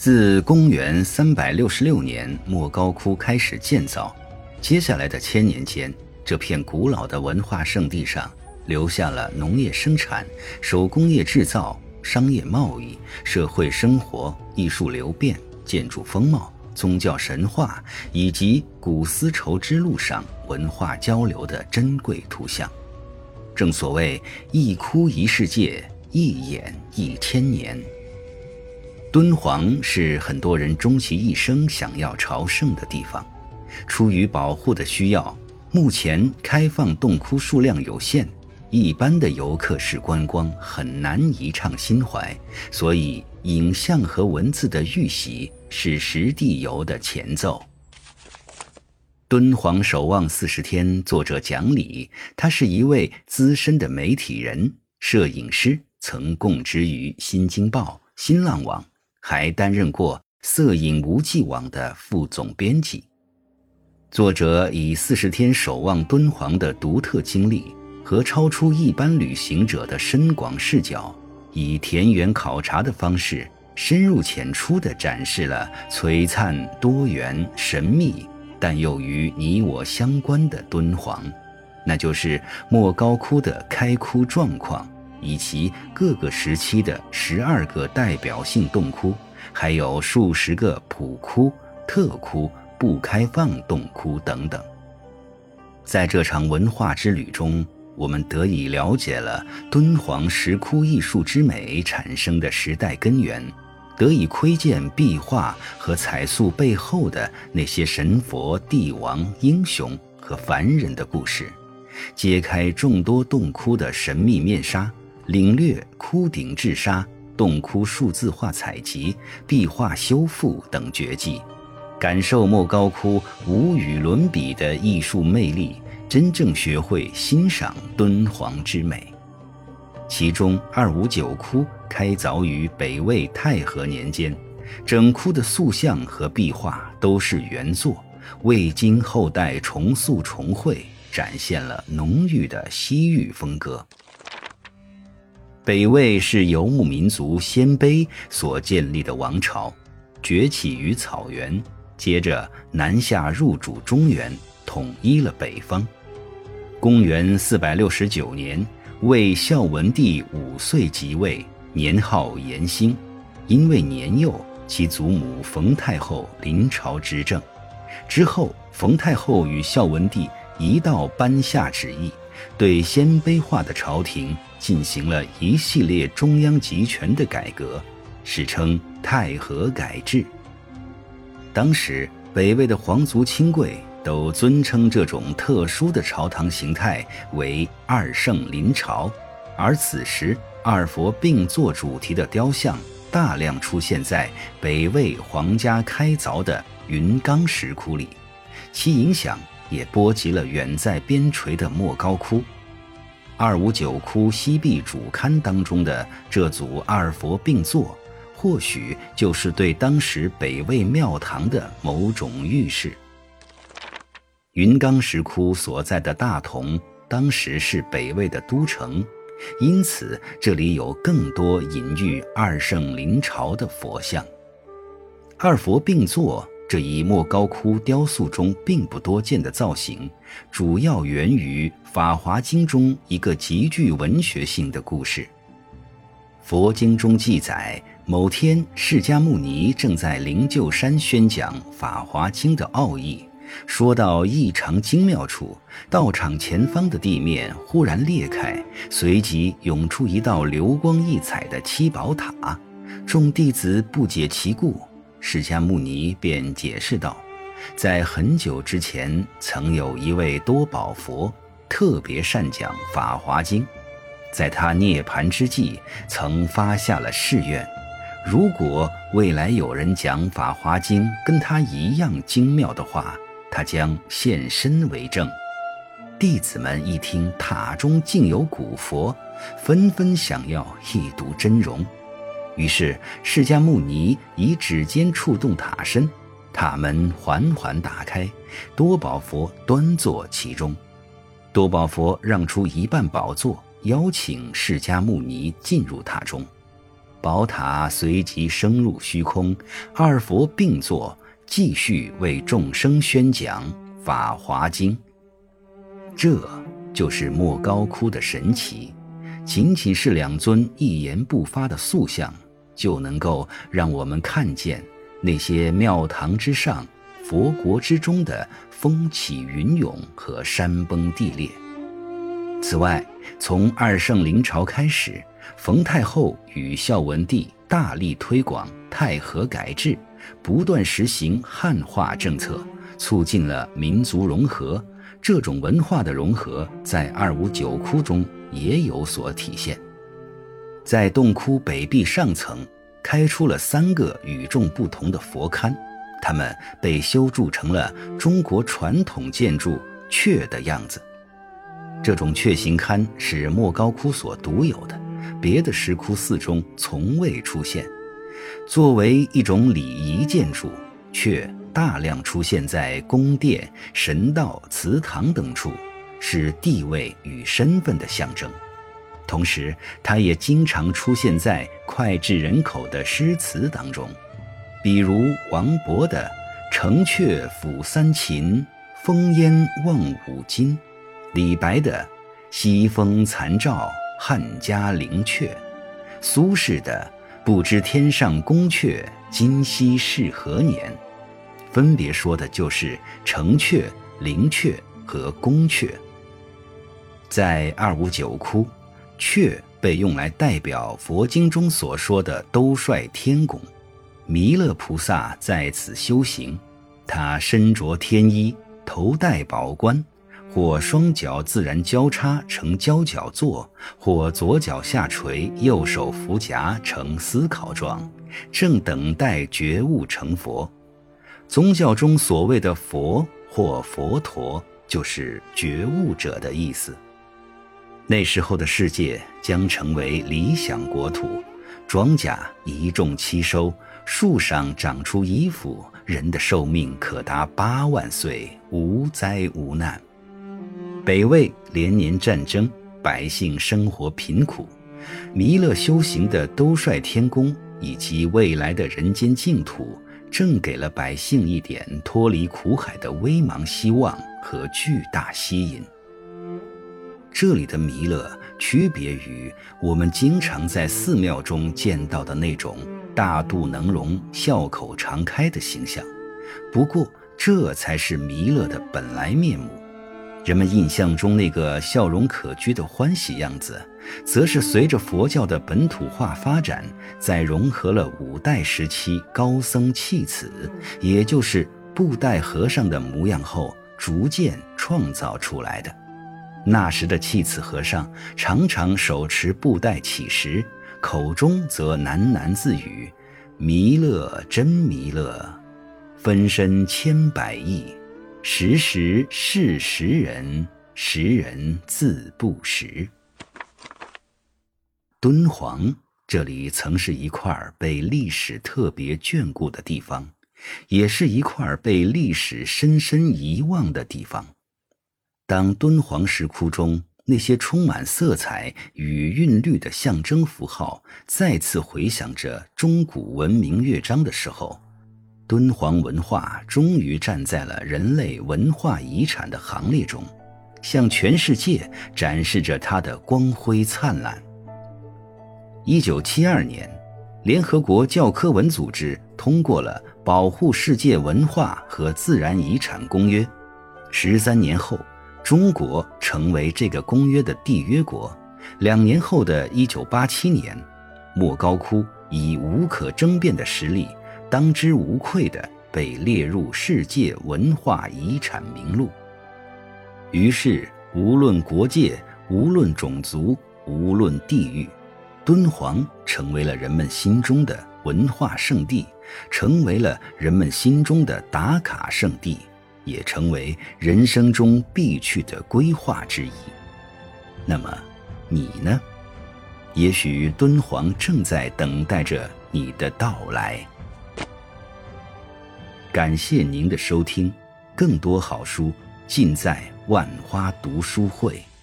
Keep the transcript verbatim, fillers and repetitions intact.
自公元三百六十六年莫高窟开始建造，接下来的千年间，这片古老的文化圣地上留下了农业生产、手工业制造、商业贸易、社会生活、艺术流变、建筑风貌、宗教神话以及古丝绸之路上文化交流的珍贵图像。正所谓一窟一世界，一眼一千年。敦煌是很多人终其一生想要朝圣的地方。出于保护的需要，目前开放洞窟数量有限，一般的游客式观光很难一畅心怀，所以影像和文字的预习是实地游的前奏。敦煌守望四十天作者讲理，他是一位资深的媒体人、摄影师，曾供职于新京报、新浪网，还担任过色影无际网的副总编辑。作者以四十天守望敦煌的独特经历和超出一般旅行者的深广视角，以田园考察的方式，深入浅出地展示了璀璨多元、神秘但又与你我相关的敦煌，那就是莫高窟的开窟状况，以及各个时期的十二个代表性洞窟，还有数十个普窟、特窟、不开放洞窟等等。在这场文化之旅中，我们得以了解了敦煌石窟艺术之美产生的时代根源，得以窥见壁画和彩塑背后的那些神佛、帝王、英雄和凡人的故事，揭开众多洞窟的神秘面纱，领略窟顶制砂、洞窟数字化采集、壁画修复等绝技，感受莫高窟无与伦比的艺术魅力，真正学会欣赏敦煌之美。其中二五九窟开凿于北魏太和年间，整窟的塑像和壁画都是原作，未经后代重塑重绘，展现了浓郁的西域风格。北魏是游牧民族鲜卑所建立的王朝，崛起于草原，接着南下入主中原，统一了北方。公元四百六十九年，魏孝文帝五岁即位，年号延兴。因为年幼，其祖母冯太后临朝执政。之后，冯太后与孝文帝一道颁下旨意，对鲜卑化的朝廷进行了一系列中央集权的改革，史称太和改制。当时北魏的皇族亲贵都尊称这种特殊的朝堂形态为二圣临朝，而此时二佛并坐主题的雕像大量出现在北魏皇家开凿的云冈石窟里，其影响也波及了远在边陲的莫高窟。二五九窟西壁主龛当中的这组二佛并坐，或许就是对当时北魏庙堂的某种预示。云冈石窟所在的大同当时是北魏的都城，因此这里有更多隐喻二圣临朝的佛像。二佛并坐这一莫高窟雕塑中并不多见的造型，主要源于《法华经》中一个极具文学性的故事。佛经中记载，某天释迦牟尼正在灵鹫山宣讲《法华经》的奥义，说到异常精妙处，道场前方的地面忽然裂开，随即涌出一道流光溢彩的七宝塔。众弟子不解其故，释迦牟尼便解释道，在很久之前，曾有一位多宝佛特别善讲《法华经》，在他涅槃之际，曾发下了誓愿，如果未来有人讲《法华经》跟他一样精妙的话，他将现身为证。弟子们一听塔中竟有古佛，纷纷想要一睹真容。于是释迦牟尼以指尖触动塔身，塔门缓缓打开，多宝佛端坐其中。多宝佛让出一半宝座，邀请释迦牟尼进入塔中。 宝塔随即升入虚空，二佛并坐，继续为众生宣讲《法华经》。这就是莫高窟的神奇，仅仅是两尊一言不发的塑像，就能够让我们看见那些庙堂之上、佛国之中的风起云涌和山崩地裂。此外，从二圣临朝开始，冯太后与孝文帝大力推广太和改制，不断实行汉化政策，促进了民族融合。这种文化的融合在二五九窟中也有所体现。在洞窟北壁上层开出了三个与众不同的佛龛，它们被修筑成了中国传统建筑阙的样子。这种阙形龛是莫高窟所独有的，别的石窟寺中从未出现。作为一种礼仪建筑，阙大量出现在宫殿、神道、祠堂等处，是地位与身份的象征。同时，它也经常出现在脍炙人口的诗词当中，比如王勃的“城阙辅三秦，烽烟望五津”，李白的“西风残照，汉家陵阙”，苏轼的“不知天上宫阙，今夕是何年”，分别说的就是城阙、陵阙和宫阙。在二五九窟，阙被用来代表佛经中所说的兜率天宫，弥勒菩萨在此修行，他身着天衣，头戴宝冠，或双脚自然交叉成交脚坐，或左脚下垂，右手扶夹成思考状，正等待觉悟成佛。宗教中所谓的佛或佛陀，就是觉悟者的意思。那时候的世界将成为理想国土，庄稼一种七收，树上长出衣服，人的寿命可达八万岁，无灾无难。北魏连年战争，百姓生活贫苦，弥勒修行的兜率天宫以及未来的人间净土，正给了百姓一点脱离苦海的微茫希望和巨大吸引。这里的弥勒区别于我们经常在寺庙中见到的那种大肚能容、笑口常开的形象，不过这才是弥勒的本来面目。人们印象中那个笑容可掬的欢喜样子，则是随着佛教的本土化发展，在融合了五代时期高僧弃子，也就是布袋和尚的模样后，逐渐创造出来的。那时的弃子和尚常常手持布袋乞食，口中则喃喃自语：“弥勒真弥勒，分身千百亿，时时是时人，时人自不识。”敦煌这里曾是一块被历史特别眷顾的地方，也是一块被历史深深遗忘的地方。当敦煌石窟中那些充满色彩与韵律的象征符号再次回响着中古文明乐章的时候，敦煌文化终于站在了人类文化遗产的行列中，向全世界展示着它的光辉灿烂。一九七二年，联合国教科文组织通过了《保护世界文化和自然遗产公约》，十三年后，中国成为这个公约的缔约国。两年后的一九八七年，莫高窟以无可争辩的实力，当之无愧地被列入世界文化遗产名录。于是，无论国界，无论种族，无论地域，敦煌成为了人们心中的文化圣地，成为了人们心中的打卡圣地，也成为人生中必去的规划之一。那么，你呢？也许敦煌正在等待着你的到来。感谢您的收听，更多好书尽在万花读书会。